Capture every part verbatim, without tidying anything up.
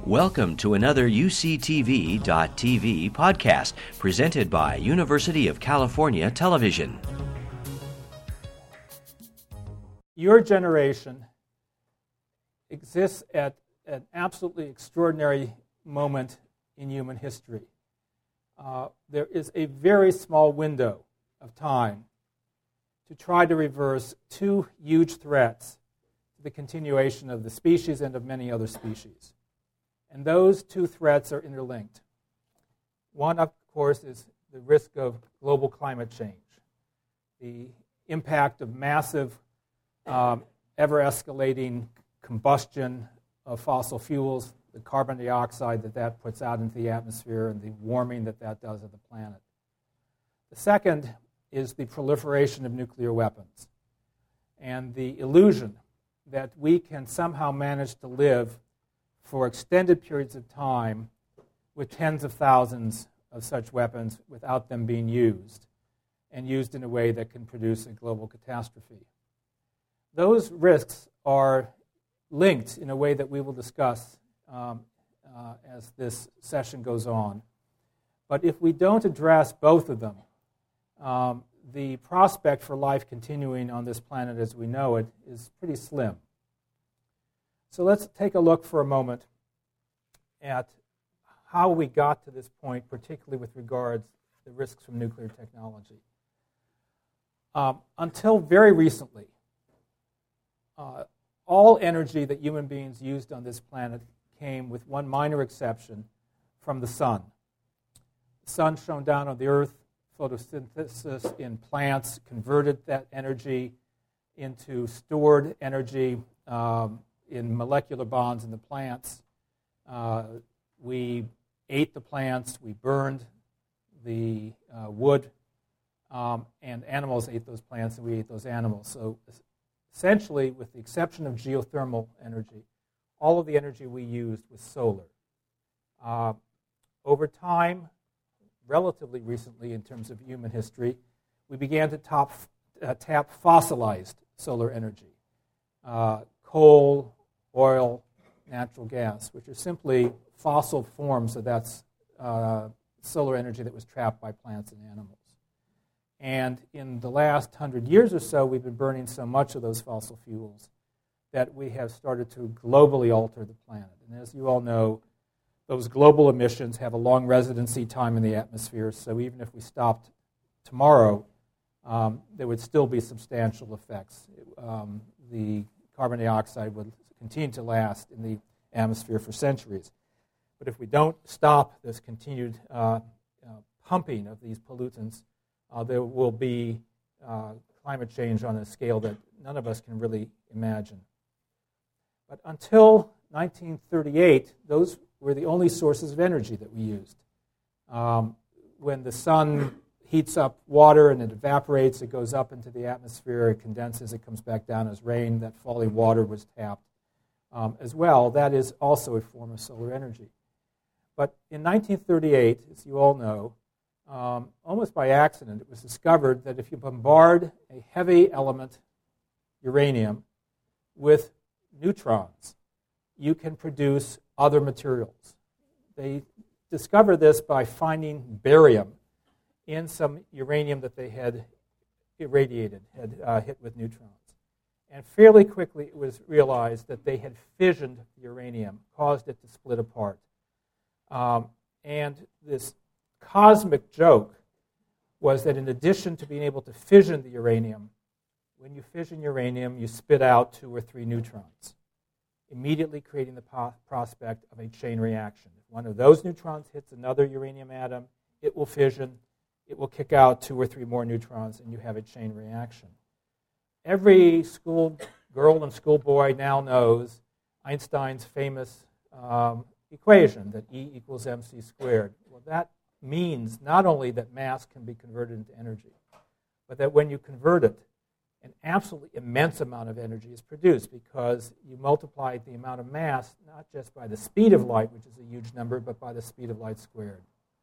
Welcome to another U C T V dot T V podcast presented by University of California Television. Your generation exists at an absolutely extraordinary moment in human history. Uh, there is a very small window of time to try to reverse two huge threats to the continuation of the species and of many other species. And those two threats are interlinked. One, of course, is the risk of global climate change, the impact of massive, um, ever-escalating combustion of fossil fuels, the carbon dioxide that that puts out into the atmosphere, and the warming that that does of the planet. The second is the proliferation of nuclear weapons and the illusion that we can somehow manage to live for extended periods of time with tens of thousands of such weapons without them being used, and used in a way that can produce a global catastrophe. Those risks are linked in a way that we will discuss um, uh, as this session goes on. But if we don't address both of them, um, the prospect for life continuing on this planet as we know it is pretty slim. So let's take a look for a moment at how we got to this point, particularly with regards to the risks from nuclear technology. Um, until very recently, uh, all energy that human beings used on this planet came, with one minor exception, from the sun. The sun shone down on the earth, photosynthesis in plants converted that energy into stored energy um, in molecular bonds in the plants. Uh, we ate the plants, we burned the uh, wood, um, and animals ate those plants and we ate those animals. So essentially, with the exception of geothermal energy, all of the energy we used was solar. Uh, over time, relatively recently in terms of human history, we began to top, uh, tap fossilized solar energy. Uh, coal, oil, natural gas, which are simply fossil forms of that uh, solar energy that was trapped by plants and animals. And in the last hundred years or so, we've been burning so much of those fossil fuels that we have started to globally alter the planet. And as you all know, those global emissions have a long residency time in the atmosphere, so even if we stopped tomorrow, um, there would still be substantial effects. Um, the carbon dioxide would continue to last in the atmosphere for centuries. But if we don't stop this continued uh, uh, pumping of these pollutants, uh, there will be uh, climate change on a scale that none of us can really imagine. But until nineteen thirty-eight, those were the only sources of energy that we used. Um, when the sun heats up water and it evaporates, it goes up into the atmosphere, it condenses, it comes back down as rain. That falling water was tapped um, as well. That is also a form of solar energy. But in nineteen thirty-eight, as you all know, um, almost by accident, it was discovered that if you bombard a heavy element, uranium, with neutrons, you can produce other materials. They discovered this by finding barium in some uranium that they had irradiated, had uh, hit with neutrons. And fairly quickly it was realized that they had fissioned the uranium, caused it to split apart. Um, and this cosmic joke was that in addition to being able to fission the uranium, when you fission uranium, you spit out two or three neutrons, immediately creating the po- prospect of a chain reaction. If one of those neutrons hits another uranium atom, it will fission, it will kick out two or three more neutrons, and you have a chain reaction. Every school girl and schoolboy now knows Einstein's famous um, equation that E equals mc squared. Well, that means not only that mass can be converted into energy, but that when you convert it, an absolutely immense amount of energy is produced because you multiply the amount of mass not just by the speed of light, which is a huge number, but by the speed of light squared.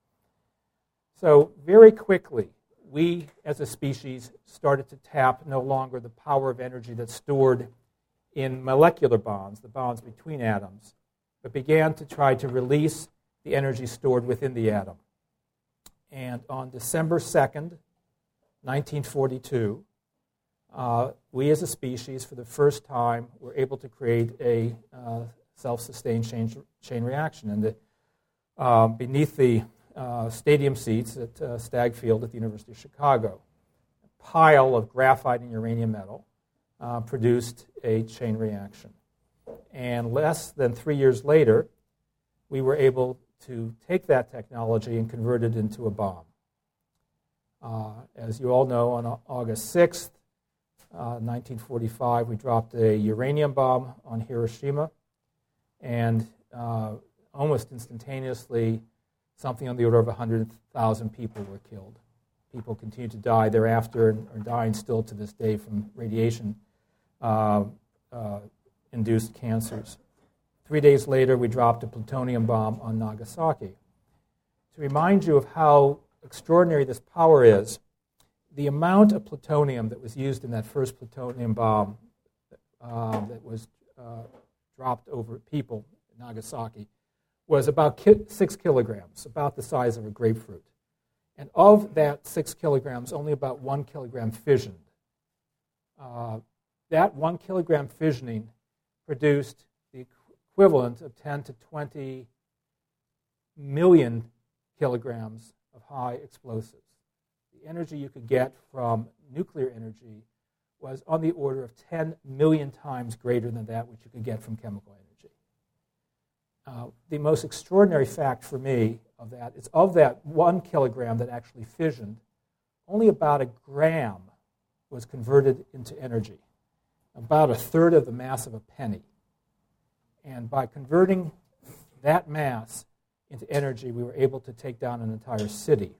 So very quickly, we as a species started to tap no longer the power of energy that's stored in molecular bonds, the bonds between atoms, but began to try to release the energy stored within the atom. And on December second, nineteen forty-two, uh, we as a species, for the first time, were able to create a uh, self-sustained chain, chain reaction. And the, uh, beneath the uh, stadium seats at uh, Stagg Field at the University of Chicago, a pile of graphite and uranium metal uh, produced a chain reaction. And less than three years later, we were able to take that technology and convert it into a bomb. Uh, as you all know, on August sixth, uh, nineteen forty-five, we dropped a uranium bomb on Hiroshima, and uh, almost instantaneously, something on the order of one hundred thousand people were killed. People continue to die thereafter and are dying still to this day from radiation uh, uh, induced cancers. Three days later, we dropped a plutonium bomb on Nagasaki. To remind you of how extraordinary this power is, the amount of plutonium that was used in that first plutonium bomb uh, that was uh, dropped over people in Nagasaki was about ki- six kilograms, about the size of a grapefruit. And of that six kilograms, only about one kilogram fissioned. Uh, that one kilogram fissioning produced the equivalent of ten to twenty million kilograms of high explosives. The energy you could get from nuclear energy was on the order of ten million times greater than that which you could get from chemical energy. Uh, the most extraordinary fact for me of that is of that one kilogram that actually fissioned, only about a gram was converted into energy, about a third of the mass of a penny. And by converting that mass into energy, we were able to take down an entire city.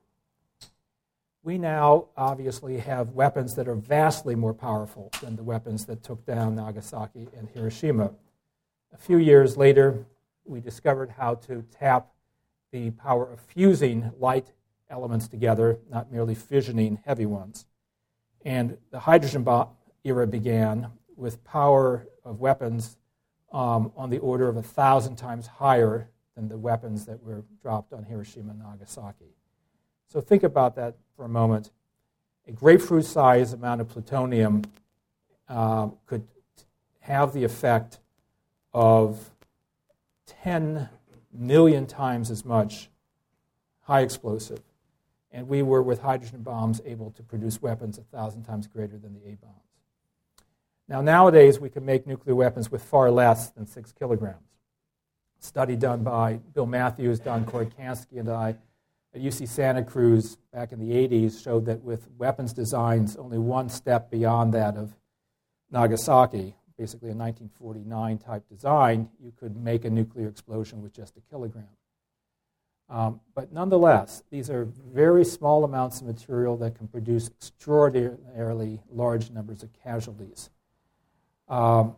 We now obviously have weapons that are vastly more powerful than the weapons that took down Nagasaki and Hiroshima. A few years later, we discovered how to tap the power of fusing light elements together, not merely fissioning heavy ones. And the hydrogen bomb era began with power of weapons um, on the order of a thousand times higher than the weapons that were dropped on Hiroshima and Nagasaki. So think about that for a moment. A grapefruit-sized amount of plutonium uh, could have the effect of ten million times as much high explosive. And we were, with hydrogen bombs, able to produce weapons a thousand times greater than the A-bombs. Now, nowadays, we can make nuclear weapons with far less than six kilograms. A study done by Bill Matthews, Don Korotkansky, and I at U C Santa Cruz back in the eighties showed that with weapons designs only one step beyond that of Nagasaki, basically a nineteen forty-nine type design, you could make a nuclear explosion with just a kilogram. Um, but nonetheless, these are very small amounts of material that can produce extraordinarily large numbers of casualties. Um,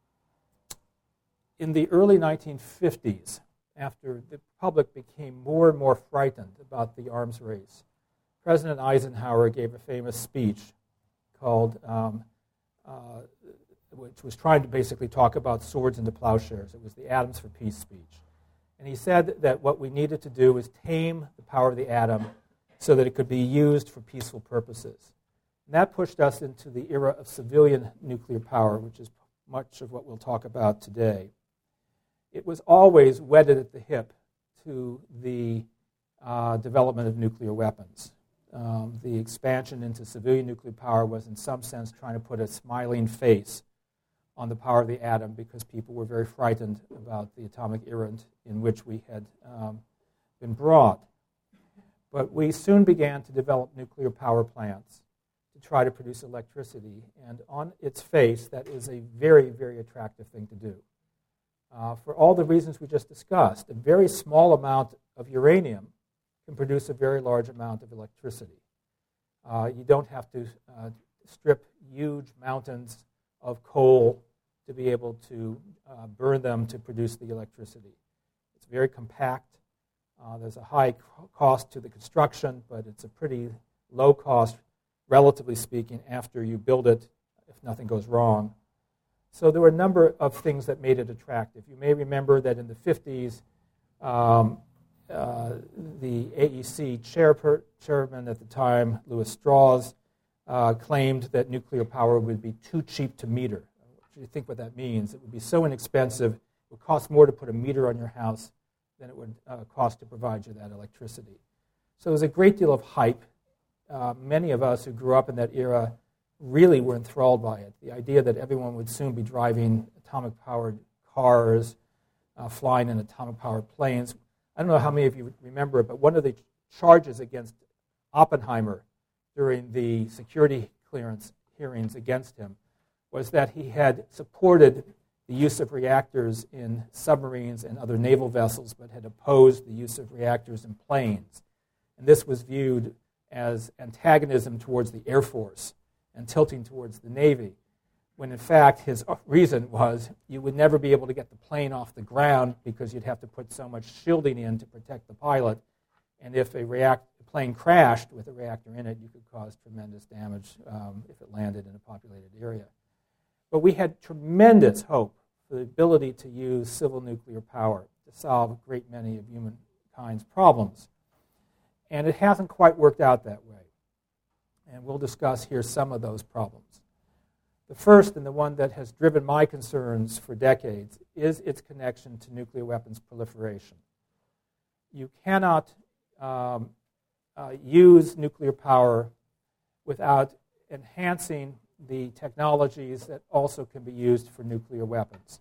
in the early nineteen fifties, after the public became more and more frightened about the arms race, President Eisenhower gave a famous speech called, um, uh, which was trying to basically talk about swords into plowshares. It was the Atoms for Peace speech. And he said that what we needed to do was tame the power of the atom so that it could be used for peaceful purposes. And that pushed us into the era of civilian nuclear power, which is much of what we'll talk about today. It was always wedded at the hip to the uh, development of nuclear weapons. Um, the expansion into civilian nuclear power was, in some sense, trying to put a smiling face on the power of the atom because people were very frightened about the atomic era in which we had um, been brought. But we soon began to develop nuclear power plants to try to produce electricity, and on its face, that is a very, very attractive thing to do. Uh, for all the reasons we just discussed, a very small amount of uranium can produce a very large amount of electricity. Uh, you don't have to uh, strip huge mountains of coal to be able to uh, burn them to produce the electricity. It's very compact. Uh, there's a high cost to the construction, but it's a pretty low cost, relatively speaking, after you build it, if nothing goes wrong. So there were a number of things that made it attractive. You may remember that in the fifties, um, uh, the A E C chairper, chairman at the time, Lewis Strauss, uh, claimed that nuclear power would be too cheap to meter. If you think what that means, it would be so inexpensive, it would cost more to put a meter on your house than it would uh, cost to provide you that electricity. So there was a great deal of hype. Uh, many of us who grew up in that era really were enthralled by it. The idea that everyone would soon be driving atomic-powered cars, uh, flying in atomic-powered planes. I don't know how many of you remember it, but one of the charges against Oppenheimer during the security clearance hearings against him was that he had supported the use of reactors in submarines and other naval vessels, but had opposed the use of reactors in planes. And this was viewed as antagonism towards the Air Force and tilting towards the Navy, when in fact his reason was you would never be able to get the plane off the ground because you'd have to put so much shielding in to protect the pilot. And if a react- plane crashed with a reactor in it, you could cause tremendous damage um, if it landed in a populated area. But we had tremendous hope for the ability to use civil nuclear power to solve a great many of humankind's problems. And it hasn't quite worked out that way. And we'll discuss here some of those problems. The first, and the one that has driven my concerns for decades, is its connection to nuclear weapons proliferation. You cannot um, uh, use nuclear power without enhancing the technologies that also can be used for nuclear weapons.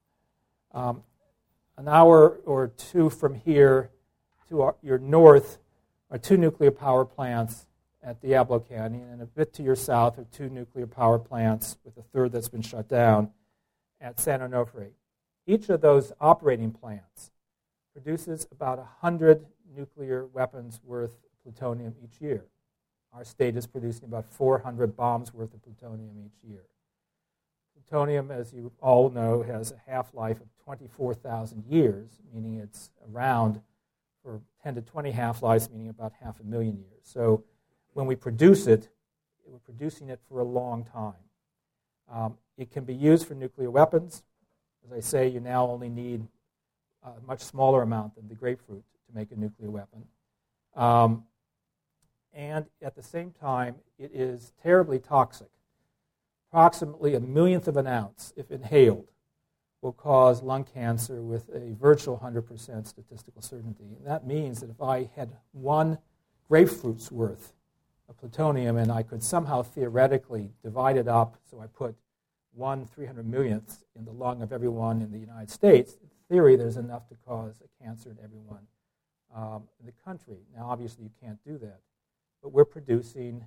Um, an hour or two from here to our, your north are two nuclear power plants at Diablo Canyon, and a bit to your south are two nuclear power plants, with a third that's been shut down, at San Onofre. Each of those operating plants produces about one hundred nuclear weapons worth of plutonium each year. Our state is producing about four hundred bombs worth of plutonium each year. Plutonium, as you all know, has a half-life of twenty-four thousand years, meaning it's around for ten to twenty half-lives, meaning about half a million years. So when we produce it, we're producing it for a long time. Um, it can be used for nuclear weapons. As I say, you now only need a much smaller amount than the grapefruit to make a nuclear weapon. Um, and at the same time, it is terribly toxic. Approximately a millionth of an ounce, if inhaled, will cause lung cancer with a virtual one hundred percent statistical certainty. And that means that if I had one grapefruit's worth of plutonium and I could somehow theoretically divide it up, so I put one three hundred millionth in the lung of everyone in the United States, in theory there's enough to cause a cancer in everyone um, in the country. Now obviously you can't do that, but we're producing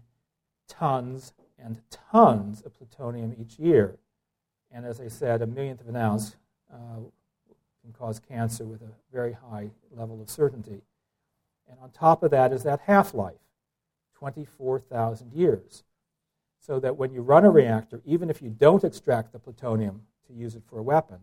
tons and tons of plutonium each year. And as I said, a millionth of an ounce uh, can cause cancer with a very high level of certainty. And on top of that is that half-life, twenty-four thousand years. So that when you run a reactor, even if you don't extract the plutonium to use it for a weapon,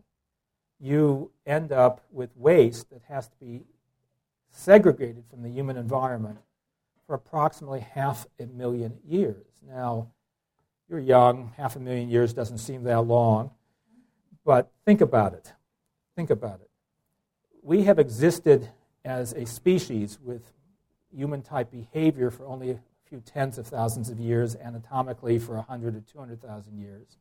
you end up with waste that has to be segregated from the human environment for approximately half a million years. Now, you're young, half a million years doesn't seem that long, but think about it. Think about it. We have existed as a species with human-type behavior for only a few tens of thousands of years, anatomically for one hundred or two hundred thousand years.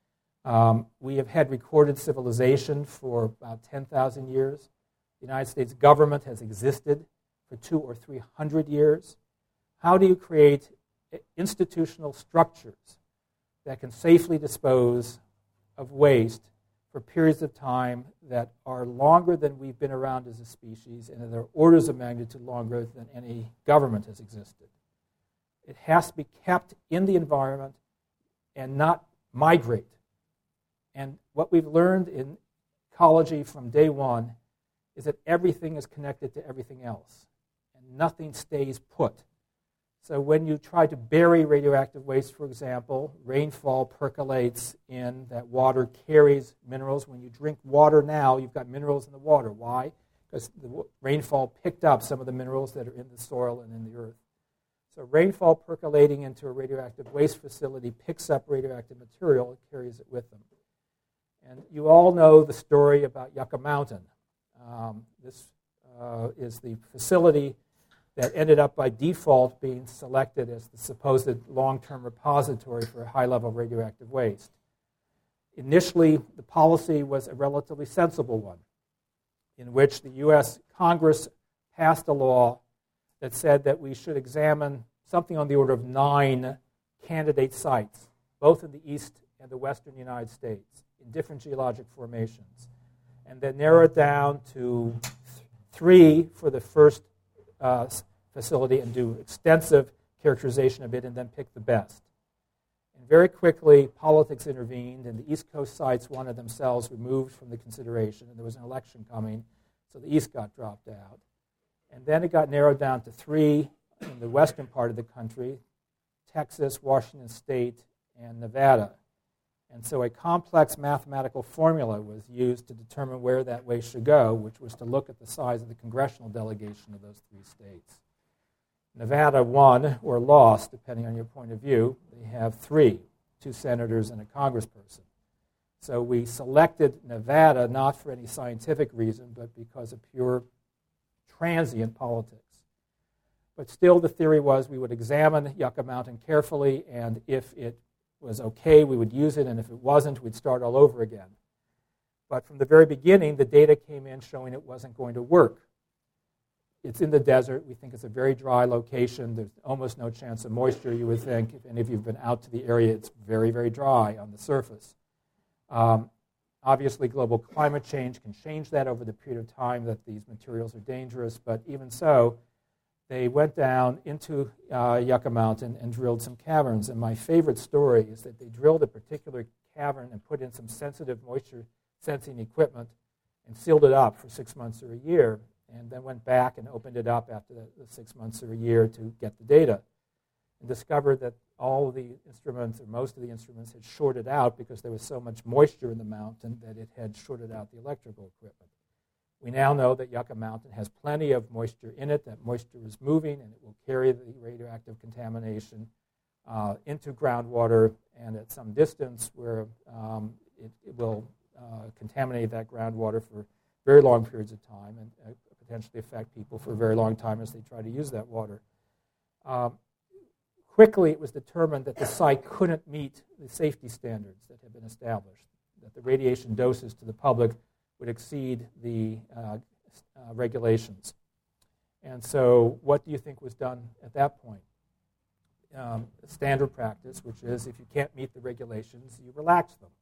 Um, we have had recorded civilization for about ten thousand years. The United States government has existed for two or three hundred years. How do you create institutional structures that can safely dispose of waste for periods of time that are longer than we've been around as a species and that are orders of magnitude longer than any government has existed? It has to be kept in the environment and not migrate. And what we've learned in ecology from day one is that everything is connected to everything else, and nothing stays put. So when you try to bury radioactive waste, for example, rainfall percolates in, that water carries minerals. When you drink water now, you've got minerals in the water. Why? Because the rainfall picked up some of the minerals that are in the soil and in the earth. So rainfall percolating into a radioactive waste facility picks up radioactive material and carries it with them. And you all know the story about Yucca Mountain. Um, this uh, is the facility that ended up by default being selected as the supposed long-term repository for high-level radioactive waste. Initially, the policy was a relatively sensible one, in which the U S Congress passed a law that said that we should examine something on the order of nine candidate sites, both in the east and the western United States, in different geologic formations, and then narrow it down to th- three for the first uh, facility and do extensive characterization of it and then pick the best. And very quickly, politics intervened, and the East Coast sites wanted themselves removed from the consideration, and there was an election coming, so the East got dropped out. And then it got narrowed down to three in the western part of the country, Texas, Washington State, and Nevada. And so a complex mathematical formula was used to determine where that waste should go, which was to look at the size of the congressional delegation of those three states. Nevada won or lost, depending on your point of view. They have three, two senators and a congressperson. So we selected Nevada not for any scientific reason, but because of pure transient politics. But still, the theory was we would examine Yucca Mountain carefully, and if it was okay, we would use it, and if it wasn't, we'd start all over again. But from the very beginning, the data came in showing it wasn't going to work. It's in the desert. We think it's a very dry location. There's almost no chance of moisture, you would think. If any of you have been out to the area, it's very, very dry on the surface. Um, obviously, global climate change can change that over the period of time that these materials are dangerous, but even so, they went down into uh, Yucca Mountain and drilled some caverns. And my favorite story is that they drilled a particular cavern and put in some sensitive moisture sensing equipment and sealed it up for six months or a year, and then went back and opened it up after the, the six months or a year to get the data, and discovered that all of the instruments, or most of the instruments, had shorted out because there was so much moisture in the mountain that it had shorted out the electrical equipment. We now know that Yucca Mountain has plenty of moisture in it, that moisture is moving, and it will carry the radioactive contamination uh, into groundwater, and at some distance where um, it, it will uh, contaminate that groundwater for very long periods of time and uh, potentially affect people for a very long time as they try to use that water. Um, quickly, it was determined that the site couldn't meet the safety standards that had been established, that the radiation doses to the public would exceed the uh, uh, regulations. And so what do you think was done at that point? Um, standard practice, which is if you can't meet the regulations, you relax them.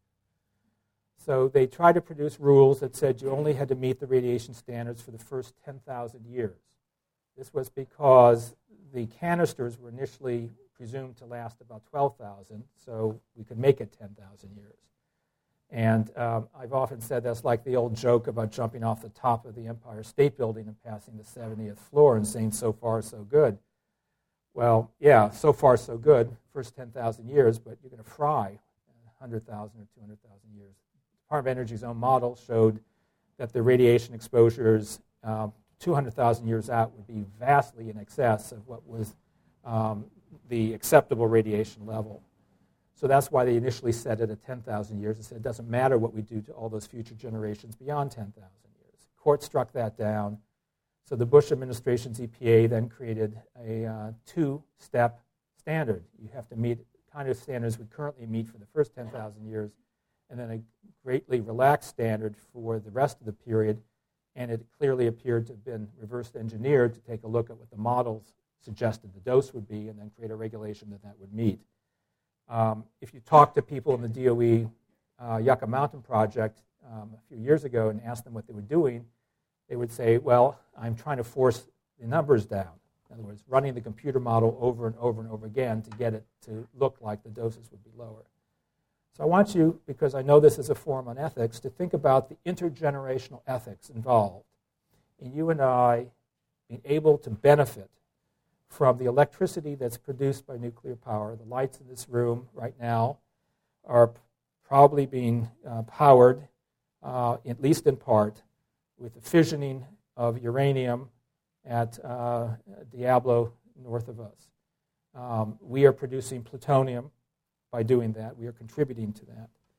So they tried to produce rules that said you only had to meet the radiation standards for the first ten thousand years. This was because the canisters were initially presumed to last about twelve thousand, so we could make it ten thousand years. And um, I've often said that's like the old joke about jumping off the top of the Empire State Building and passing the seventieth floor and saying, so far, so good. Well, yeah, so far, so good, first ten thousand years, but you're going to fry one hundred thousand or two hundred thousand years. The Department of Energy's own model showed that the radiation exposures uh, two hundred thousand years out would be vastly in excess of what was um, the acceptable radiation level. So that's why they initially set it at ten thousand years and said it doesn't matter what we do to all those future generations beyond ten thousand years. The court struck that down. So the Bush administration's E P A then created a uh, two-step standard. You have to meet the kind of standards we currently meet for the first ten thousand years, and then a greatly relaxed standard for the rest of the period. And it clearly appeared to have been reverse engineered to take a look at what the models suggested the dose would be and then create a regulation that that would meet. Um, if you talk to people in the D O E uh, Yucca Mountain project um, a few years ago and asked them what they were doing, they would say, well, I'm trying to force the numbers down. In other words, running the computer model over and over and over again to get it to look like the doses would be lower. So I want you, because I know this is a forum on ethics, to think about the intergenerational ethics involved in you and I being able to benefit from the electricity that's produced by nuclear power. The lights in this room right now are probably being uh, powered, uh, at least in part, with the fissioning of uranium at uh, Diablo north of us. Um, we are producing plutonium by doing that. We are contributing to that.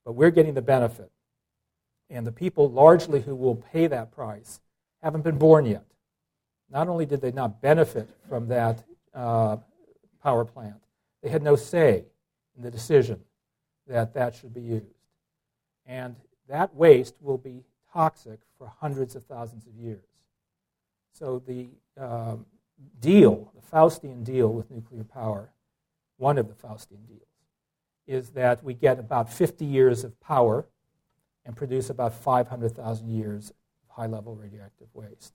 but we're getting the benefit. And the people largely who will pay that price haven't been born yet. Not only did they not benefit from that uh, power plant, they had no say in the decision that that should be used. And that waste will be toxic for hundreds of thousands of years. So the um, deal, the Faustian deal with nuclear power, one of the Faustian deals, is that we get about fifty years of power and produce about five hundred thousand years of high-level radioactive waste.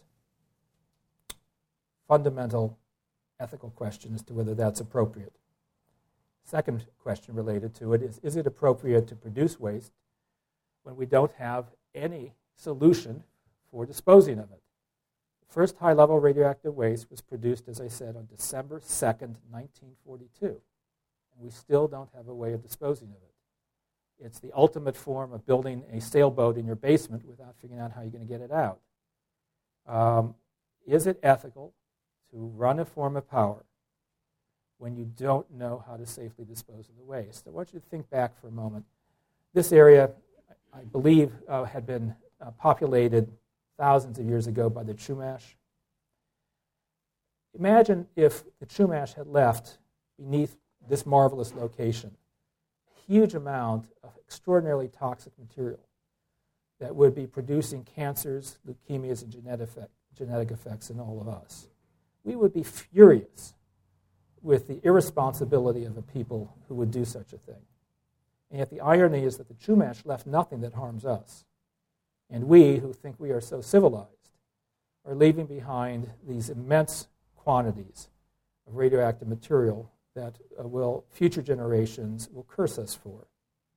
Fundamental ethical question as to whether that's appropriate. Second question related to it is, is it appropriate to produce waste when we don't have any solution for disposing of it? The first high-level radioactive waste was produced, as I said, on December second, nineteen forty-two. And we still don't have a way of disposing of it. It's the ultimate form of building a sailboat in your basement without figuring out how you're going to get it out. Um, is it ethical to run a form of power when you don't know how to safely dispose of the waste? So I want you to think back for a moment. This area, I believe, uh, had been uh, populated thousands of years ago by the Chumash. Imagine if the Chumash had left beneath this marvelous location a huge amount of extraordinarily toxic material that would be producing cancers, leukemias, and genetic, effect, genetic effects in all of us. We would be furious with the irresponsibility of a people who would do such a thing. And yet the irony is that the Chumash left nothing that harms us. And we, who think we are so civilized, are leaving behind these immense quantities of radioactive material that uh, will future generations will curse us for.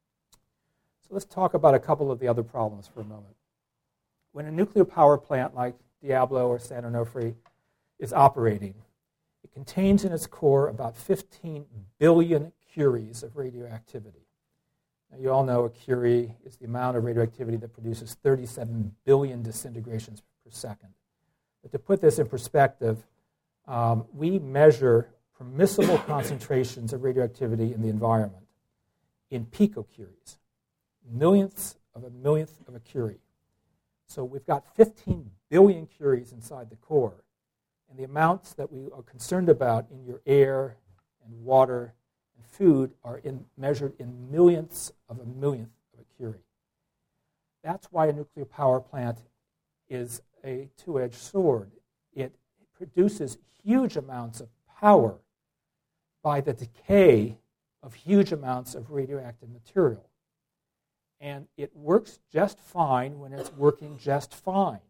So let's talk about a couple of the other problems for a moment. When a nuclear power plant like Diablo or San Onofre is operating, it contains in its core about fifteen billion curies of radioactivity. Now, you all know a curie is the amount of radioactivity that produces thirty-seven billion disintegrations per second. But to put this in perspective, um, we measure permissible concentrations of radioactivity in the environment in picocuries, millionths of a millionth of a curie. So we've got fifteen billion curies inside the core, and the amounts that we are concerned about in your air and water and food are in, measured in millionths of a millionth of a curie. That's why a nuclear power plant is a two-edged sword. It produces huge amounts of power by the decay of huge amounts of radioactive material. And it works just fine when it's working just fine.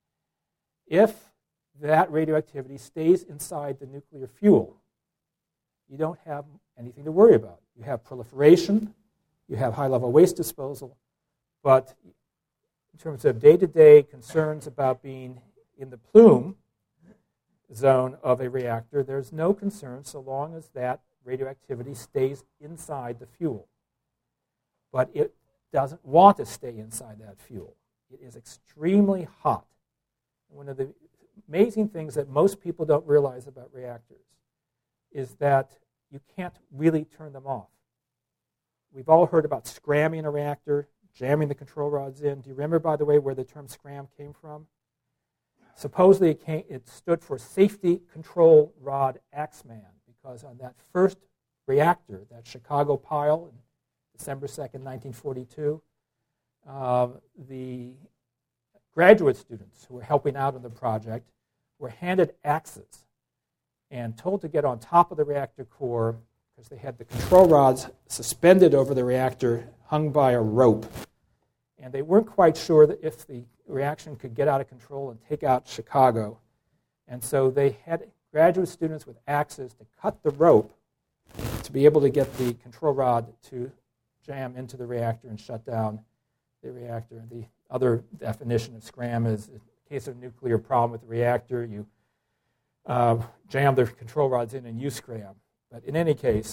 If that radioactivity stays inside the nuclear fuel, you don't have anything to worry about. You have proliferation, you have high-level waste disposal, but in terms of day-to-day concerns about being in the plume zone of a reactor, there's no concern so long as that radioactivity stays inside the fuel. But it doesn't want to stay inside that fuel. It is extremely hot. One of the amazing things that most people don't realize about reactors is that you can't really turn them off. We've all heard about scramming a reactor, jamming the control rods in. Do you remember, by the way, where the term scram came from? Supposedly it, came, it stood for Safety Control Rod Axeman, because on that first reactor, that Chicago pile, on December second, nineteen forty-two, uh, the graduate students who were helping out on the project were handed axes and told to get on top of the reactor core because they had the control rods suspended over the reactor, hung by a rope. And they weren't quite sure that if the reaction could get out of control and take out Chicago. And so they had graduate students with axes to cut the rope to be able to get the control rod to jam into the reactor and shut down the reactor. The other definition of scram is, in case of a nuclear problem with the reactor, you uh, jam the control rods in and you scram. But in any case,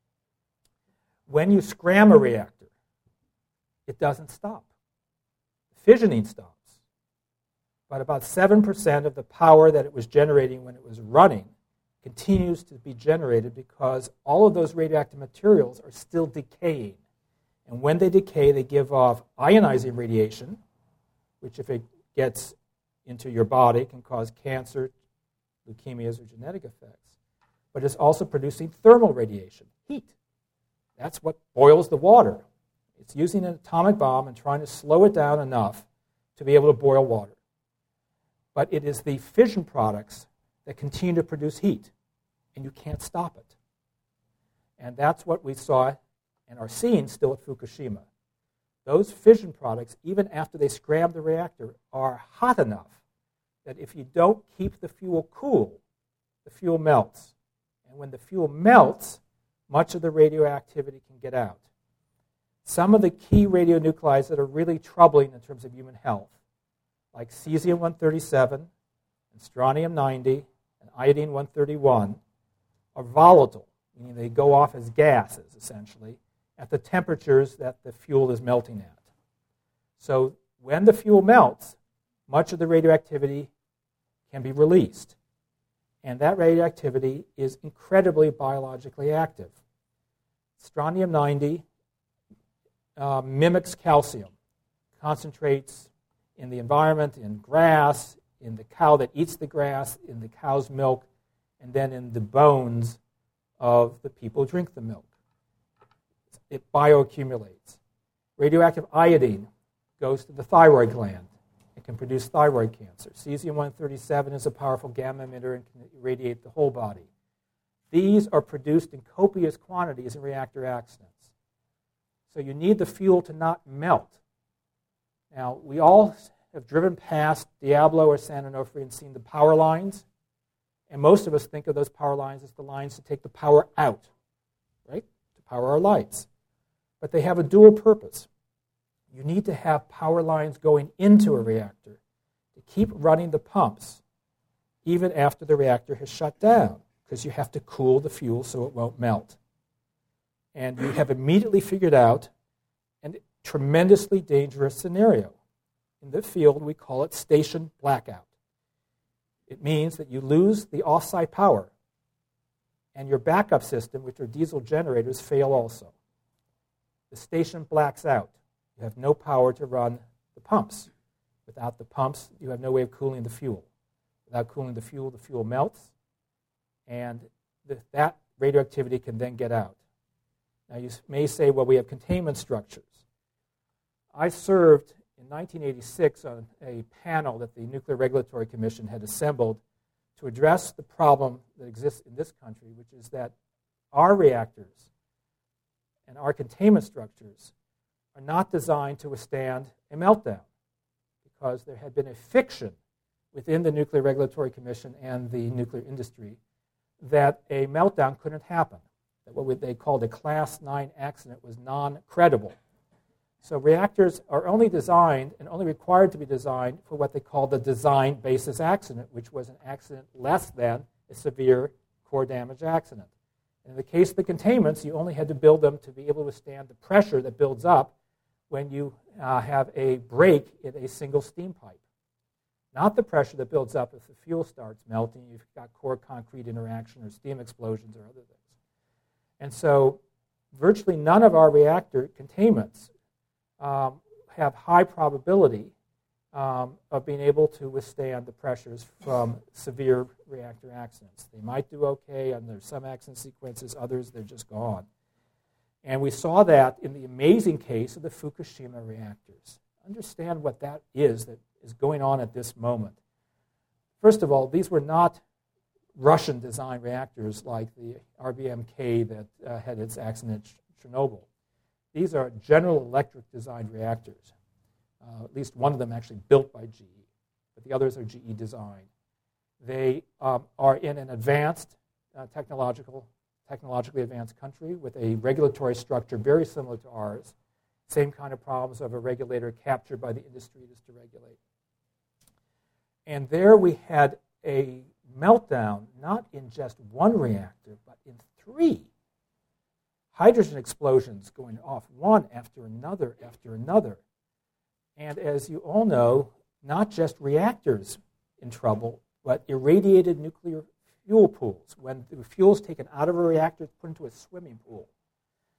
when you scram a reactor, it doesn't stop. Fissioning stops. But about seven percent of the power that it was generating when it was running continues to be generated because all of those radioactive materials are still decaying And when they decay, they give off ionizing radiation, which if it gets into your body can cause cancer, leukemias, or genetic effects. But it's also producing thermal radiation, heat. That's what boils the water. It's using an atomic bomb and trying to slow it down enough to be able to boil water. But it is the fission products that continue to produce heat, and you can't stop it. And that's what we saw and are seeing still at Fukushima. Those fission products, even after they scram the reactor, are hot enough that if you don't keep the fuel cool, the fuel melts. And when the fuel melts, much of the radioactivity can get out. Some of the key radionuclides that are really troubling in terms of human health, like cesium one thirty-seven, and strontium ninety, and iodine one thirty-one, are volatile, meaning they go off as gases, essentially, at the temperatures that the fuel is melting at. So when the fuel melts, much of the radioactivity can be released. And that radioactivity is incredibly biologically active. Strontium ninety uh, mimics calcium, concentrates in the environment, in grass, in the cow that eats the grass, in the cow's milk, and then in the bones of the people who drink the milk. It bioaccumulates. Radioactive iodine goes to the thyroid gland. It can produce thyroid cancer. Cesium one thirty-seven is a powerful gamma emitter and can irradiate the whole body. These are produced in copious quantities in reactor accidents. So you need the fuel to not melt. Now, we all have driven past Diablo or San Onofre and seen the power lines, and most of us think of those power lines as the lines to take the power out, right, to power our lights. But they have a dual purpose. You need to have power lines going into a reactor to keep running the pumps even after the reactor has shut down, because you have to cool the fuel so it won't melt. And you have immediately figured out a tremendously dangerous scenario. In the field, we call it station blackout. It means that you lose the off-site power, and your backup system, which are diesel generators, fail also. The station blacks out. You have no power to run the pumps. Without the pumps, you have no way of cooling the fuel. Without cooling the fuel, the fuel melts, and the, that radioactivity can then get out. Now, you may say, well, we have containment structures. I served in nineteen eighty-six on a panel that the Nuclear Regulatory Commission had assembled to address the problem that exists in this country, which is that our reactors and our containment structures are not designed to withstand a meltdown, because there had been a fiction within the Nuclear Regulatory Commission and the nuclear industry that a meltdown couldn't happen, that what they called a class nine accident was non-credible. So reactors are only designed and only required to be designed for what they call the design basis accident, which was an accident less than a severe core damage accident. In the case of the containments, you only had to build them to be able to withstand the pressure that builds up when you uh, have a break in a single steam pipe. Not the pressure that builds up if the fuel starts melting, you've got core concrete interaction or steam explosions or other things. And so virtually none of our reactor containments um, have high probability um, of being able to withstand the pressures from severe reactor accidents. They might do okay, and there's some accident sequences, others they're just gone. And we saw that in the amazing case of the Fukushima reactors. Understand what that is that is going on at this moment. First of all, these were not Russian-designed reactors like the R B M K that uh, had its accident at Chernobyl. These are General Electric-designed reactors. Uh, at least one of them actually built by G E, but the others are G E designed. They um, are in an advanced, uh, technological, technologically advanced country with a regulatory structure very similar to ours. Same kind of problems of a regulator captured by the industry just to regulate. And there we had a meltdown, not in just one reactor, but in three. Hydrogen explosions going off one after another after another. And as you all know, not just reactors in trouble, but irradiated nuclear fuel pools. When the fuel is taken out of a reactor, it's put into a swimming pool.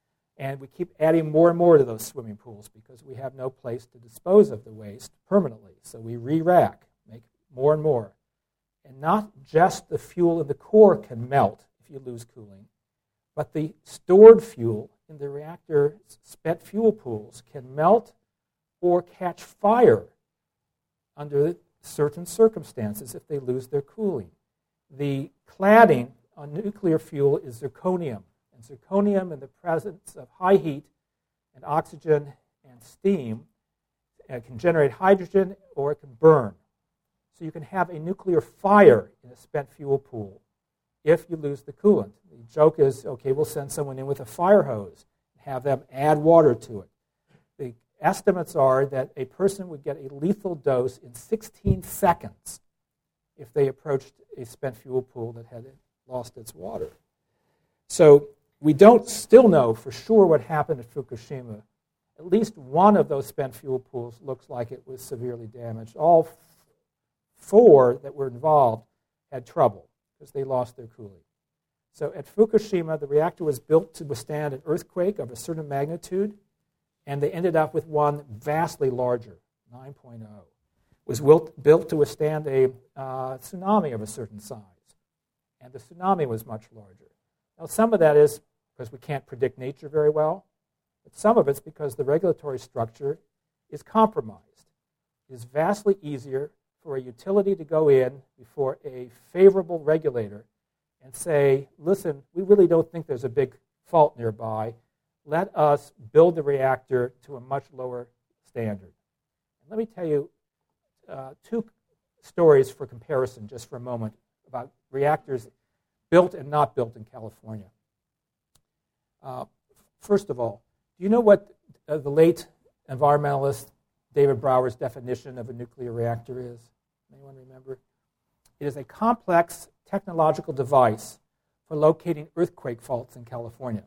And we keep adding more and more to those swimming pools because we have no place to dispose of the waste permanently. So we re-rack, make more and more. And not just the fuel in the core can melt if you lose cooling, but the stored fuel in the reactor spent fuel pools can melt or catch fire under certain circumstances if they lose their cooling. The cladding on nuclear fuel is zirconium. And zirconium, in the presence of high heat and oxygen and steam, it can generate hydrogen or it can burn. So you can have a nuclear fire in a spent fuel pool if you lose the coolant. The joke is, okay, we'll send someone in with a fire hose and have them add water to it. The estimates are that a person would get a lethal dose in sixteen seconds if they approached a spent fuel pool that had lost its water. So we don't still know for sure what happened at Fukushima. At least one of those spent fuel pools looks like it was severely damaged. All f- four that were involved had trouble because they lost their cooling. So at Fukushima, the reactor was built to withstand an earthquake of a certain magnitude, and they ended up with one vastly larger, nine point oh. It was built, built to withstand a uh, tsunami of a certain size, and the tsunami was much larger. Now, some of that is because we can't predict nature very well, but some of it's because the regulatory structure is compromised. It is vastly easier for a utility to go in before a favorable regulator and say, listen, we really don't think there's a big fault nearby. Let us build the reactor to a much lower standard. And let me tell you uh, two stories for comparison just for a moment about reactors built and not built in California. Uh, first of all, do you know what uh, the late environmentalist David Brower's definition of a nuclear reactor is? Anyone remember? It is a complex technological device for locating earthquake faults in California.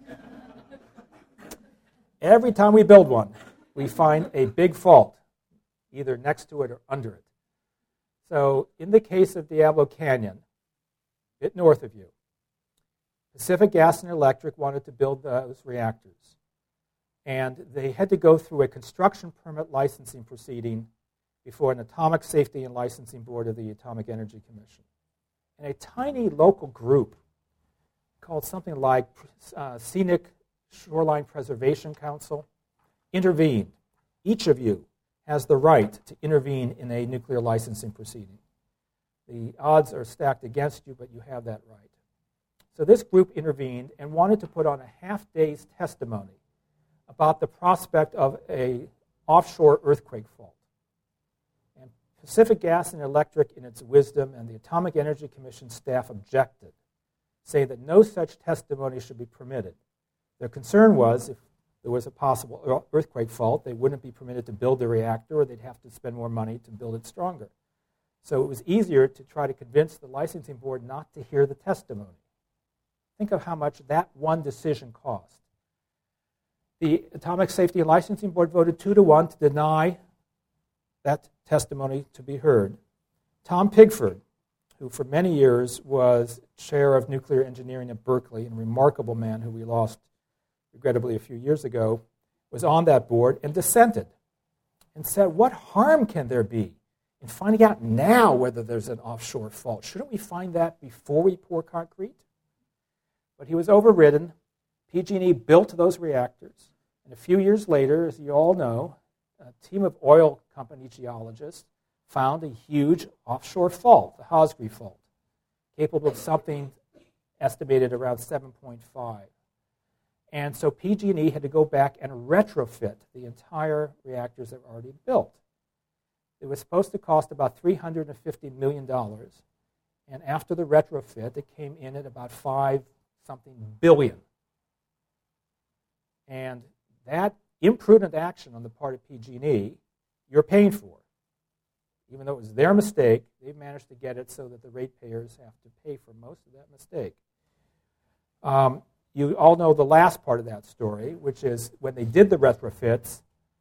Every time we build one, we find a big fault, either next to it or under it. So in the case of Diablo Canyon, a bit north of you, Pacific Gas and Electric wanted to build those reactors. And they had to go through a construction permit licensing proceeding before an Atomic Safety and Licensing Board of the Atomic Energy Commission. And a tiny local group called something like uh, Scenic Shoreline Preservation Council intervened. Each of you has the right to intervene in a nuclear licensing proceeding. The odds are stacked against you, but you have that right. So this group intervened and wanted to put on a half-day's testimony about the prospect of an offshore earthquake fault. And Pacific Gas and Electric, in its wisdom, and the Atomic Energy Commission staff objected, saying that no such testimony should be permitted. Their concern was if there was a possible earthquake fault, they wouldn't be permitted to build the reactor, or they'd have to spend more money to build it stronger. So it was easier to try to convince the licensing board not to hear the testimony. Think of how much that one decision cost. The Atomic Safety and Licensing Board voted two to one to deny that testimony to be heard. Tom Pigford, who for many years was chair of nuclear engineering at Berkeley, and a remarkable man who we lost regrettably a few years ago, was on that board and dissented and said, what harm can there be in finding out now whether there's an offshore fault? Shouldn't we find that before we pour concrete? But he was overridden. P G and E built those reactors. And a few years later, as you all know, a team of oil company geologists found a huge offshore fault, the Hosgri Fault, capable of something estimated around seven point five. And so P G and E had to go back and retrofit the entire reactors that were already built. It was supposed to cost about three hundred fifty million dollars. And after the retrofit, it came in at about five something billion. And that imprudent action on the part of P G and E, you're paying for. Even though it was their mistake, they've managed to get it so that the ratepayers have to pay for most of that mistake. Um, you all know the last part of that story, which is when they did the retrofits,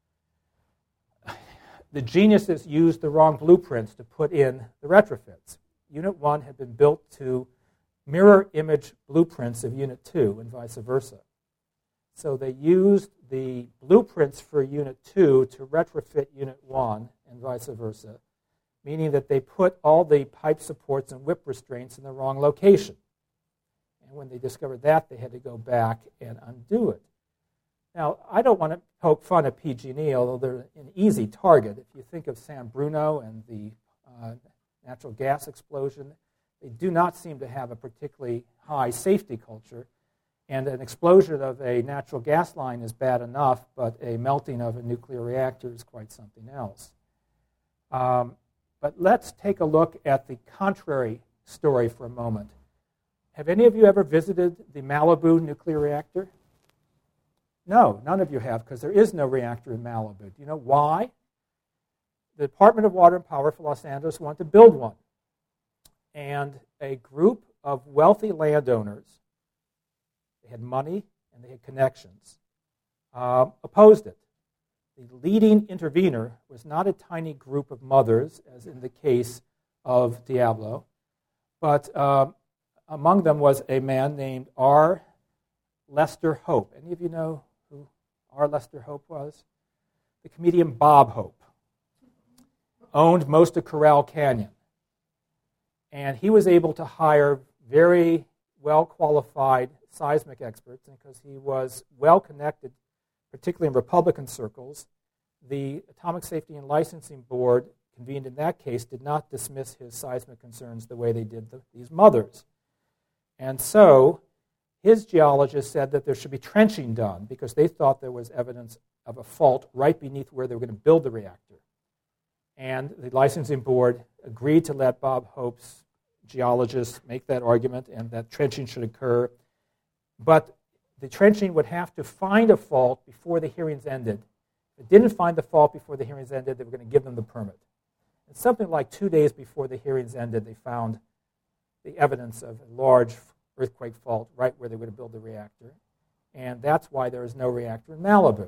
the geniuses used the wrong blueprints to put in the retrofits. Unit one had been built to mirror image blueprints of Unit two and vice versa. So they used the blueprints for Unit two to retrofit Unit one and vice versa, meaning that they put all the pipe supports and whip restraints in the wrong location. And when they discovered that, they had to go back and undo it. Now, I don't want to poke fun at P G and E, although they're an easy target. If you think of San Bruno and the uh, natural gas explosion, they do not seem to have a particularly high safety culture. And an explosion of a natural gas line is bad enough, but a melting of a nuclear reactor is quite something else. Um, but let's take a look at the contrary story for a moment. Have any of you ever visited the Malibu nuclear reactor? No, none of you have, because there is no reactor in Malibu. Do you know why? The Department of Water and Power for Los Angeles wanted to build one. And a group of wealthy landowners, they had money and they had connections, uh, opposed it. The leading intervener was not a tiny group of mothers, as in the case of Diablo, but uh, among them was a man named R. Lester Hope. Any of you know who R. Lester Hope was? The comedian Bob Hope owned most of Corral Canyon. And he was able to hire very well-qualified seismic experts, and because he was well-connected, particularly in Republican circles, the Atomic Safety and Licensing Board, convened in that case, did not dismiss his seismic concerns the way they did the, these mothers. And so his geologists said that there should be trenching done because they thought there was evidence of a fault right beneath where they were going to build the reactor. And the licensing board agreed to let Bob Hope's geologists make that argument and that trenching should occur. But the trenching would have to find a fault before the hearings ended. If it didn't find the fault before the hearings ended, they were going to give them the permit. And something like two days before the hearings ended, they found the evidence of a large earthquake fault right where they were going to build the reactor. And that's why there is no reactor in Malibu.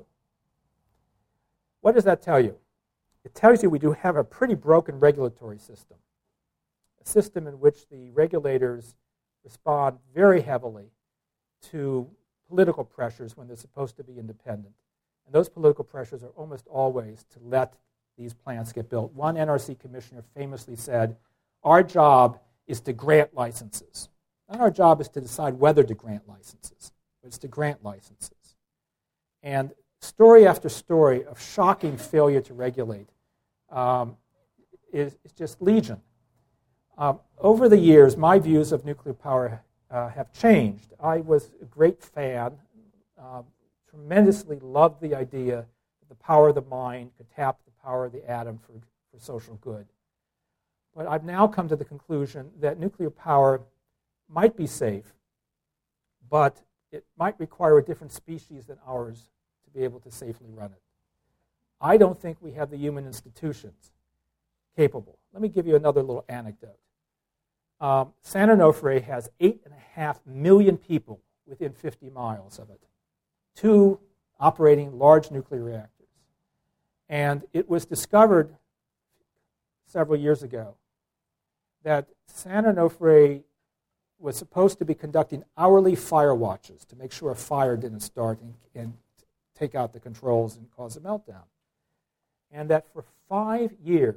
What does that tell you? It tells you we do have a pretty broken regulatory system, a system in which the regulators respond very heavily to political pressures when they're supposed to be independent. And those political pressures are almost always to let these plants get built. One N R C commissioner famously said, our job is to grant licenses. Not our job is to decide whether to grant licenses, but it's to grant licenses. And story after story of shocking failure to regulate um, is, is just legion. Um, over the years, my views of nuclear power uh, have changed. I was a great fan, uh, tremendously loved the idea that the power of the mind could tap the power of the atom for, for social good. But I've now come to the conclusion that nuclear power might be safe, but it might require a different species than ours to be able to safely run it. I don't think we have the human institutions capable. Let me give you another little anecdote. Um, San Onofre has eight and a half million people within fifty miles of it, two operating large nuclear reactors. And it was discovered several years ago that San Onofre was supposed to be conducting hourly fire watches to make sure a fire didn't start and, and take out the controls and cause a meltdown. And that for five years,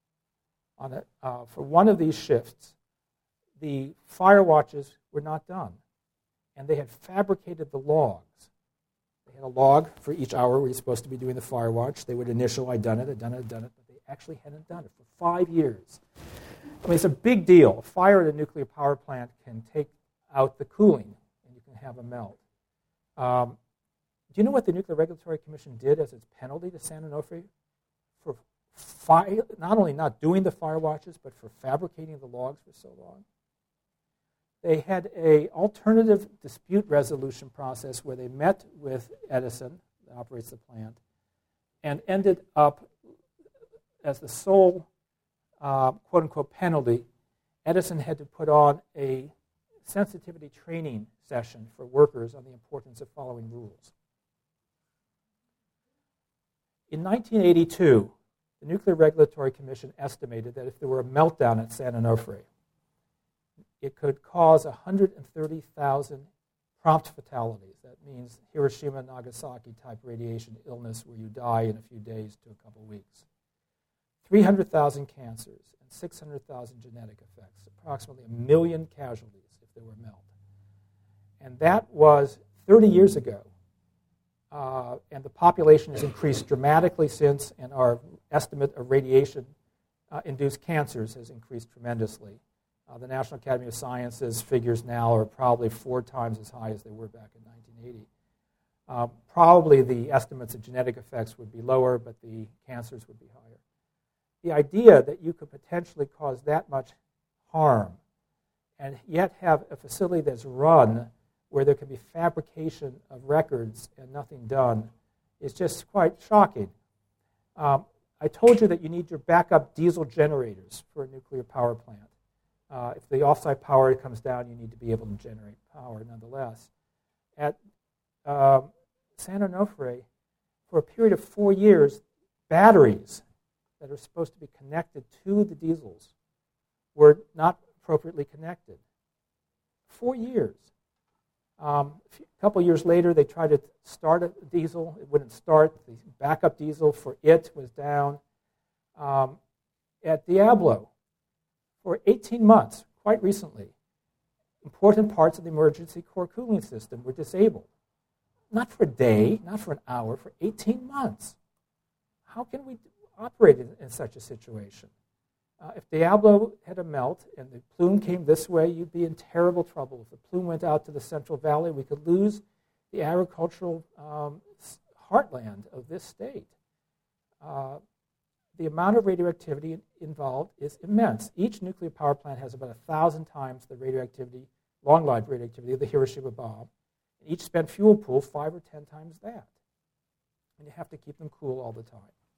on a, uh, for one of these shifts, the fire watches were not done. And they had fabricated the logs. They had a log for each hour where you're supposed to be doing the fire watch. They would initial, I'd done it, I'd done it, I'd done it, but they actually hadn't done it for five years. I mean, it's a big deal. A fire at a nuclear power plant can take out the cooling, and you can have a melt. Um, do you know what the Nuclear Regulatory Commission did as its penalty to San Onofre for fire, not only not doing the fire watches, but for fabricating the logs for so long? They had an alternative dispute resolution process where they met with Edison, that operates the plant, and ended up as the sole uh, quote-unquote penalty. Edison had to put on a sensitivity training session for workers on the importance of following rules. In nineteen eighty-two, the Nuclear Regulatory Commission estimated that if there were a meltdown at San Onofre, it could cause one hundred thirty thousand prompt fatalities. That means Hiroshima, Nagasaki type radiation illness where you die in a few days to a couple weeks. three hundred thousand cancers and six hundred thousand genetic effects, approximately a million casualties if there were melt. And that was thirty years ago. Uh, and the population has increased dramatically since, and our estimate of radiation-induced uh, cancers has increased tremendously. Uh, the National Academy of Sciences figures now are probably four times as high as they were back in nineteen eighty. Uh, probably the estimates of genetic effects would be lower, but the cancers would be higher. The idea that you could potentially cause that much harm and yet have a facility that's run where there can be fabrication of records and nothing done is just quite shocking. Um, I told you that you need your backup diesel generators for a nuclear power plant. Uh, if the offsite power comes down, you need to be able to generate power nonetheless. At uh, San Onofre, for a period of four years, batteries that are supposed to be connected to the diesels were not appropriately connected. Four years. Um, a couple years later, they tried to start a diesel. It wouldn't start. The backup diesel for it was down. Um, at Diablo, for eighteen months, quite recently, important parts of the emergency core cooling system were disabled. Not for a day, not for an hour, for eighteen months. How can we operate in, in such a situation? Uh, if Diablo had a melt and the plume came this way, you'd be in terrible trouble. If the plume went out to the Central Valley, we could lose the agricultural um, heartland of this state. Uh, the amount of radioactivity involved is immense. Each nuclear power plant has about a thousand times the radioactivity, long-lived radioactivity of the Hiroshima bomb. And each spent fuel pool five or ten times that. And you have to keep them cool all the time.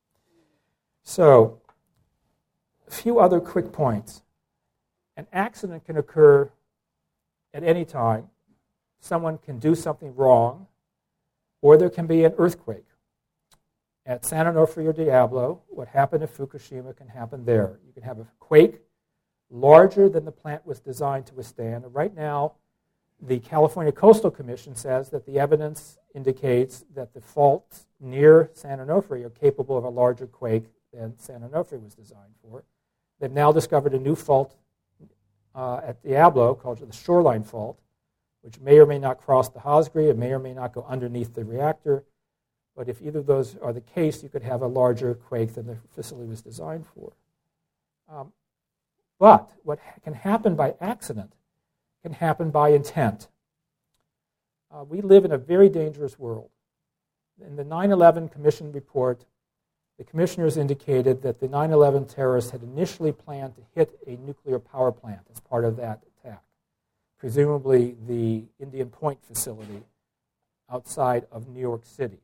So, a few other quick points. An accident can occur at any time. Someone can do something wrong, or there can be an earthquake. At San Onofre or Diablo, what happened at Fukushima can happen there. You can have a quake larger than the plant was designed to withstand. And right now, the California Coastal Commission says that the evidence indicates that the faults near San Onofre are capable of a larger quake than San Onofre was designed for. They've now discovered a new fault uh, at Diablo called the shoreline fault, which may or may not cross the Hosgri. It may or may not go underneath the reactor. But if either of those are the case, you could have a larger quake than the facility was designed for. Um, but what ha- can happen by accident can happen by intent. Uh, we live in a very dangerous world. In the nine eleven Commission report, the commissioners indicated that the nine eleven terrorists had initially planned to hit a nuclear power plant as part of that attack, presumably the Indian Point facility outside of New York City.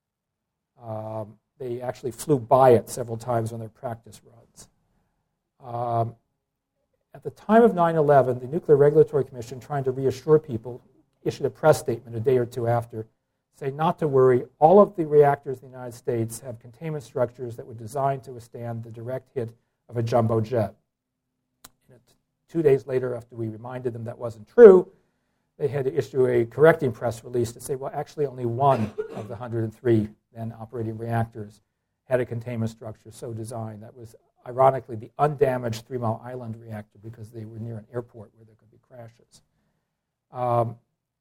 Um, they actually flew by it several times on their practice runs. Um, at the time of nine eleven, the Nuclear Regulatory Commission, trying to reassure people, issued a press statement a day or two after, say not to worry, all of the reactors in the United States have containment structures that were designed to withstand the direct hit of a jumbo jet. And two days later, after we reminded them that wasn't true, they had to issue a correcting press release to say, well, actually only one of the one hundred three then operating reactors had a containment structure so designed. That was, ironically, the undamaged Three Mile Island reactor because they were near an airport where there could be crashes. Um,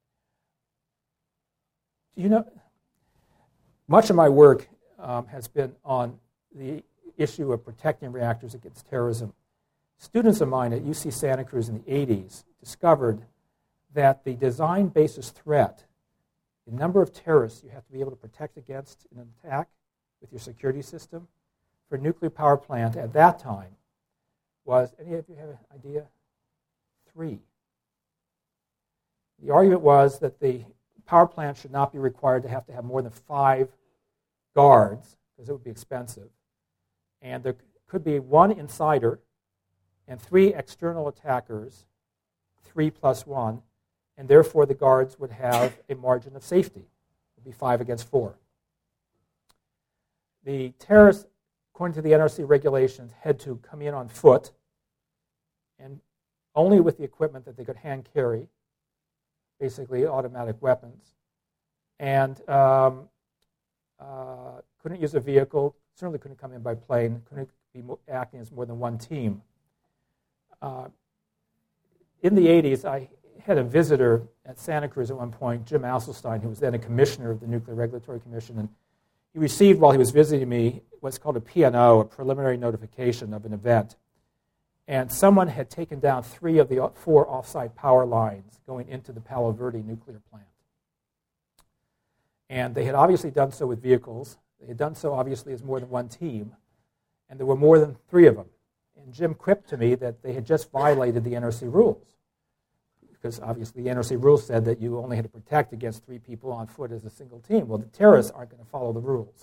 You know, much of my work um, has been on the issue of protecting reactors against terrorism. Students of mine at U C Santa Cruz in the eighties discovered that the design basis threat, the number of terrorists you have to be able to protect against in an attack with your security system for a nuclear power plant at that time was, any of you have an idea? Three. The argument was that the power plant should not be required to have to have more than five guards, because it would be expensive. And there could be one insider and three external attackers, three plus one, and therefore the guards would have a margin of safety. It would be five against four. The terrorists, according to the N R C regulations, had to come in on foot and only with the equipment that they could hand carry. basically automatic weapons, and um, uh, couldn't use a vehicle, certainly couldn't come in by plane, couldn't be acting as more than one team. Uh, in the eighties, I had a visitor at Santa Cruz at one point, Jim Asselstein, who was then a commissioner of the Nuclear Regulatory Commission, and he received, while he was visiting me, what's called a P N O, a preliminary notification of an event. And someone had taken down three of the four off-site power lines going into the Palo Verde nuclear plant. And they had obviously done so with vehicles. They had done so, obviously, as more than one team. And there were more than three of them. And Jim quipped to me that they had just violated the N R C rules, because obviously the N R C rules said that you only had to protect against three people on foot as a single team. Well, the terrorists aren't going to follow the rules.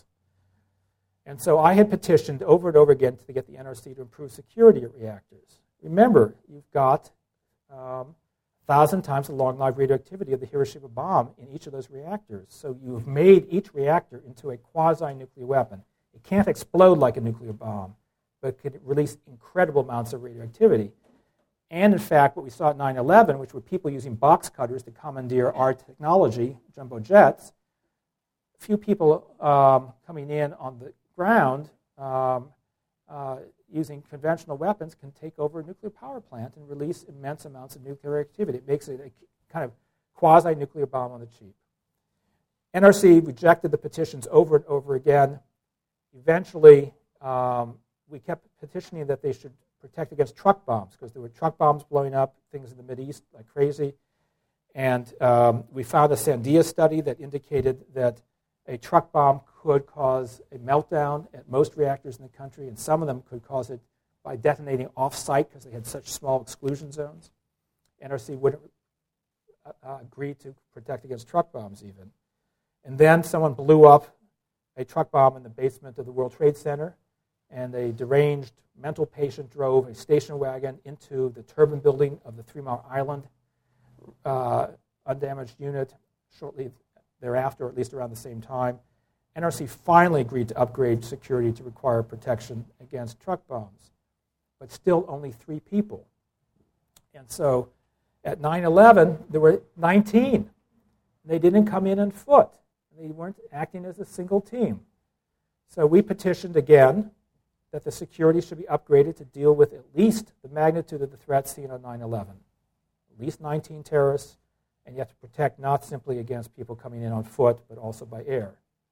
And so I had petitioned over and over again to get the N R C to improve security at reactors. Remember, you've got um, one thousand times the long-lived radioactivity of the Hiroshima bomb in each of those reactors. So you've made each reactor into a quasi-nuclear weapon. It can't explode like a nuclear bomb, but it can release incredible amounts of radioactivity. And in fact, what we saw at nine eleven, which were people using box cutters to commandeer our technology, jumbo jets, a few people um, coming in on the ground um, uh, using conventional weapons can take over a nuclear power plant and release immense amounts of nuclear activity. It makes it a kind of quasi-nuclear bomb on the cheap. N R C rejected the petitions over and over again. Eventually, um, we kept petitioning that they should protect against truck bombs, because there were truck bombs blowing up, things in the Mideast like crazy. And um, we found a Sandia study that indicated that a truck bomb could cause a meltdown at most reactors in the country, and some of them could cause it by detonating off-site because they had such small exclusion zones. N R C wouldn't uh, agree to protect against truck bombs even. And then someone blew up a truck bomb in the basement of the World Trade Center, and a deranged mental patient drove a station wagon into the turbine building of the Three Mile Island uh, undamaged unit shortly thereafter, or at least around the same time. N R C finally agreed to upgrade security to require protection against truck bombs, but still only three people. And so at nine eleven, there were nineteen. They didn't come in on foot. They weren't acting as a single team. So we petitioned again that the security should be upgraded to deal with at least the magnitude of the threat seen on nine eleven. At least nineteen terrorists, and you have to protect not simply against people coming in on foot, but also by air.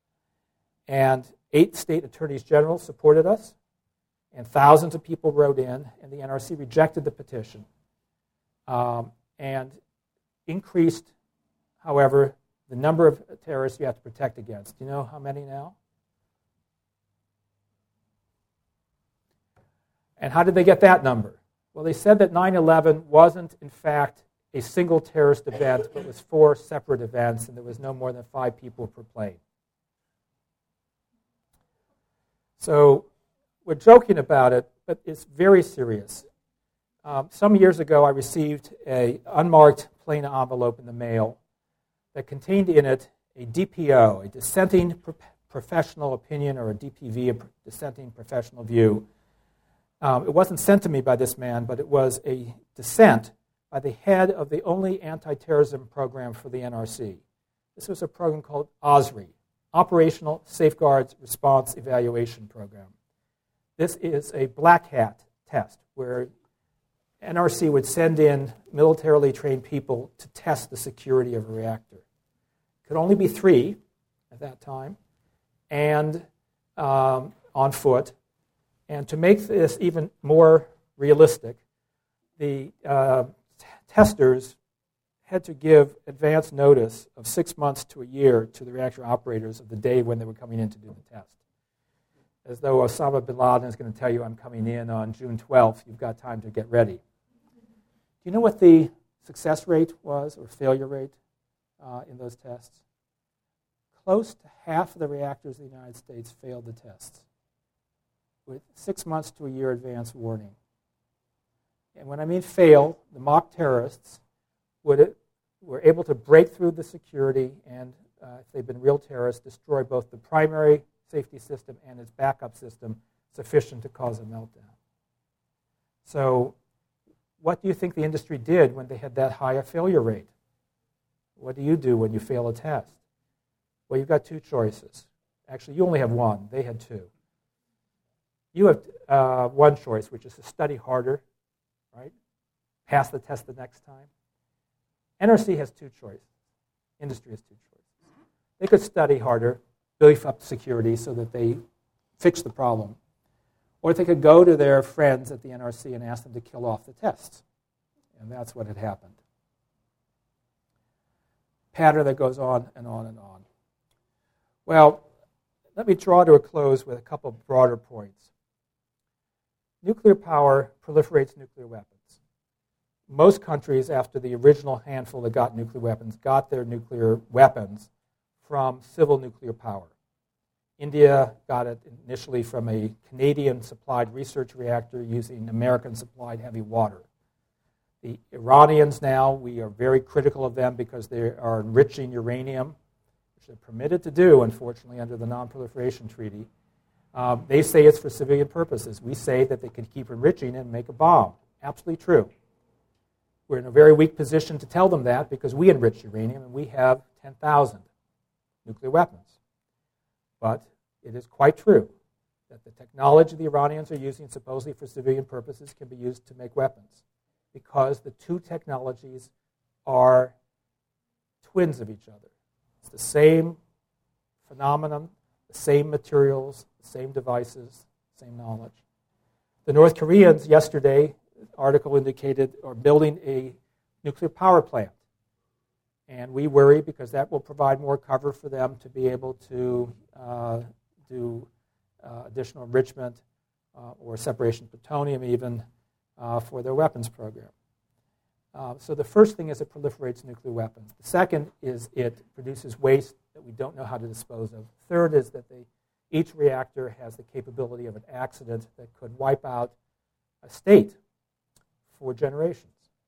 And eight state attorneys general supported us, and thousands of people wrote in, and the N R C rejected the petition um, and increased, however, the number of terrorists you have to protect against. Do you know how many now? And how did they get that number? Well, they said that nine eleven wasn't, in fact, a single terrorist event, but was four separate events, and there was no more than five people per plane. So we're joking about it, but it's very serious. Um, some years ago, I received an unmarked plain envelope in the mail that contained in it a D P O, a dissenting pro- professional opinion, or a D P V, a dissenting professional view. Um, it wasn't sent to me by this man, but it was a dissent by the head of the only anti-terrorism program for the N R C. This was a program called O S R I, Operational Safeguards Response Evaluation Program. This is a black hat test where N R C would send in militarily trained people to test the security of a reactor. It could only be three at that time, and um, on foot. And to make this even more realistic, the uh, t- testers had to give advance notice of six months to a year to the reactor operators of the day when they were coming in to do the test. As though Osama bin Laden is going to tell you, I'm coming in on June twelfth, you've got time to get ready. Do you know what the success rate was, or failure rate, uh, in those tests? Close to half of the reactors in the United States failed the tests, with six months to a year advance warning. And when I mean fail, the mock terrorists would, were able to break through the security and, uh, if they've been real terrorists, destroy both the primary safety system and its backup system, sufficient to cause a meltdown. So what do you think the industry did when they had that high a failure rate? What do you do when you fail a test? Well, you've got two choices. Actually, you only have one. They had two. You have uh, one choice, which is to study harder, right? Pass the test the next time. N R C has two choices. Industry has two choices. They could study harder, beef up security so that they fix the problem. Or they could go to their friends at the N R C and ask them to kill off the tests. And that's what had happened. Pattern that goes on and on and on. Well, let me draw to a close with a couple of broader points. Nuclear power proliferates nuclear weapons. Most countries, after the original handful that got nuclear weapons, got their nuclear weapons from civil nuclear power. India got it initially from a Canadian-supplied research reactor using American-supplied heavy water. The Iranians now, we are very critical of them because they are enriching uranium, which they're permitted to do, unfortunately, under the Non-Proliferation Treaty. Um, they say it's for civilian purposes. We say that they can keep enriching and make a bomb. Absolutely true. We're in a very weak position to tell them that because we enrich uranium and we have ten thousand nuclear weapons. But it is quite true that the technology the Iranians are using supposedly for civilian purposes can be used to make weapons because the two technologies are twins of each other. It's the same phenomenon, the same materials, the same devices, same knowledge. The North Koreans yesterday, the article indicated, are building a nuclear power plant. And we worry because that will provide more cover for them to be able to uh, do uh, additional enrichment uh, or separation of plutonium even uh, for their weapons program. Uh, so the first thing is it proliferates nuclear weapons. The second is it produces waste that we don't know how to dispose of. Third is that they, each reactor has the capability of an accident that could wipe out a state for generations.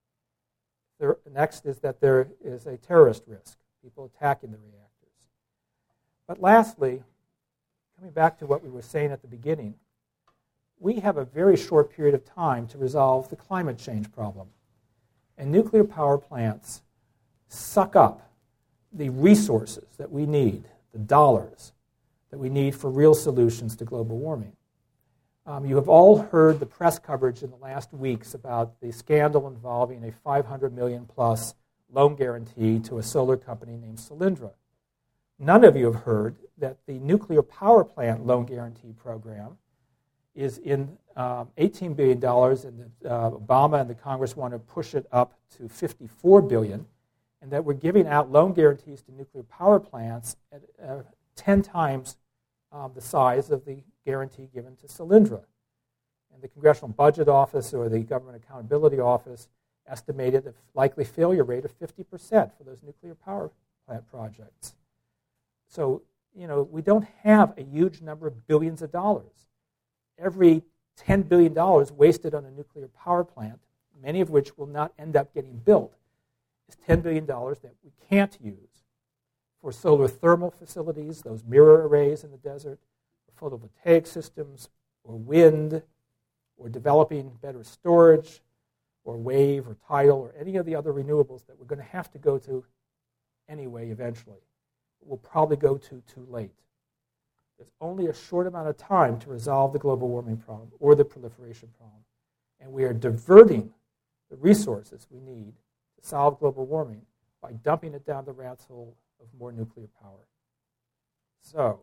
The next is that there is a terrorist risk, people attacking the reactors. But lastly, coming back to what we were saying at the beginning, we have a very short period of time to resolve the climate change problem. And nuclear power plants suck up the resources that we need, the dollars that we need for real solutions to global warming. Um, you have all heard the press coverage in the last weeks about the scandal involving a five hundred million plus loan guarantee to a solar company named Solyndra. None of you have heard that the nuclear power plant loan guarantee program is in um, eighteen billion dollars, and uh, Obama and the Congress want to push it up to fifty-four billion dollars, and that we're giving out loan guarantees to nuclear power plants at uh, ten times um, the size of the guarantee given to Solyndra. And the Congressional Budget Office or the Government Accountability Office estimated a likely failure rate of fifty percent for those nuclear power plant projects. So, you know, we don't have a huge number of billions of dollars. Every ten billion dollars wasted on a nuclear power plant, many of which will not end up getting built, is ten billion dollars that we can't use for solar thermal facilities, those mirror arrays in the desert, or photovoltaic systems, or wind, or developing better storage, or wave, or tidal, or any of the other renewables that we're going to have to go to anyway eventually. We'll probably go to too late. There's only a short amount of time to resolve the global warming problem or the proliferation problem. And we are diverting the resources we need to solve global warming by dumping it down the rat's hole of more nuclear power. So,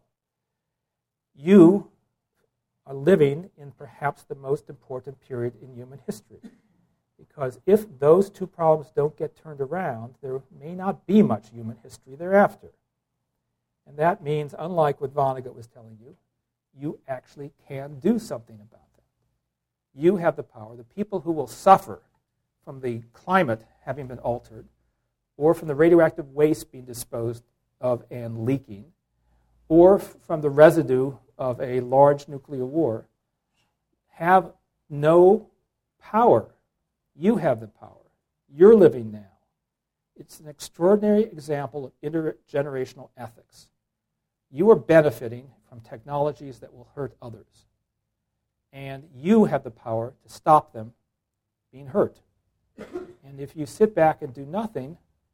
you are living in perhaps the most important period in human history. Because if those two problems don't get turned around, there may not be much human history thereafter. And that means, unlike what Vonnegut was telling you, you actually can do something about that. You have the power. The people who will suffer from the climate having been altered, or from the radioactive waste being disposed of and leaking, or from the residue of a large nuclear war, have no power. You have the power. You're living now. It's an extraordinary example of intergenerational ethics. You are benefiting from technologies that will hurt others. And you have the power to stop them being hurt. And if you sit back and do nothing,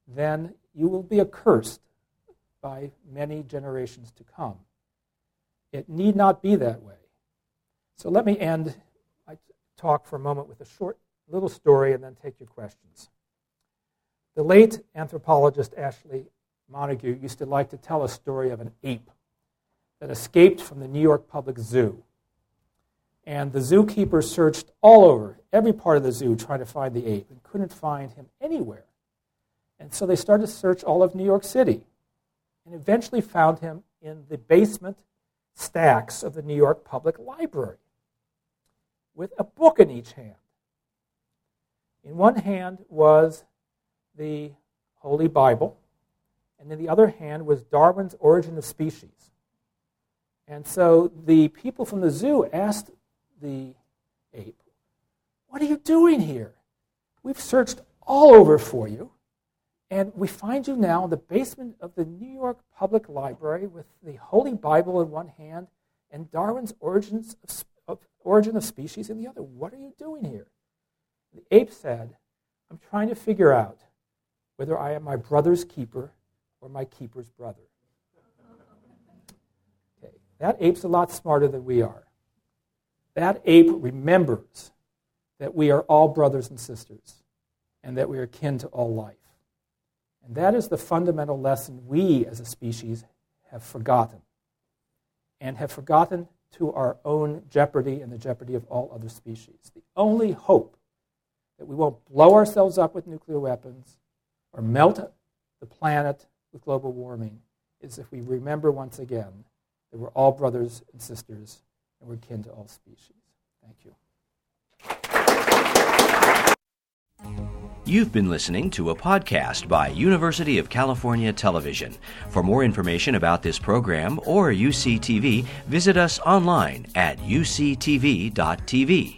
then you will be accursed by many generations to come. It need not be that way. So let me end my talk for a moment with a short little story and then take your questions. The late anthropologist Ashley Montagu used to like to tell a story of an ape that escaped from the New York Public Zoo. And the zookeeper searched all over, every part of the zoo, trying to find the ape, and couldn't find him anywhere. And so they started to search all of New York City, and eventually found him in the basement stacks of the New York Public Library, with a book in each hand. In one hand was the Holy Bible, and in the other hand was Darwin's Origin of Species. And so the people from the zoo asked the ape, "What are you doing here? We've searched all over for you, and we find you now in the basement of the New York Public Library with the Holy Bible in one hand and Darwin's Origins of, of, Origin of Species in the other. What are you doing here?" The ape said, "I'm trying to figure out whether I am my brother's keeper or my keeper's brother." Okay, that ape's a lot smarter than we are. That ape remembers that we are all brothers and sisters and that we are kin to all life. And that is the fundamental lesson we as a species have forgotten, and have forgotten to our own jeopardy and the jeopardy of all other species. The only hope that we won't blow ourselves up with nuclear weapons or melt the planet with global warming is if we remember once again that we're all brothers and sisters and we're kin to all species. Thank you. You've been listening to a podcast by University of California Television. For more information about this program or U C T V, visit us online at U C T V dot T V.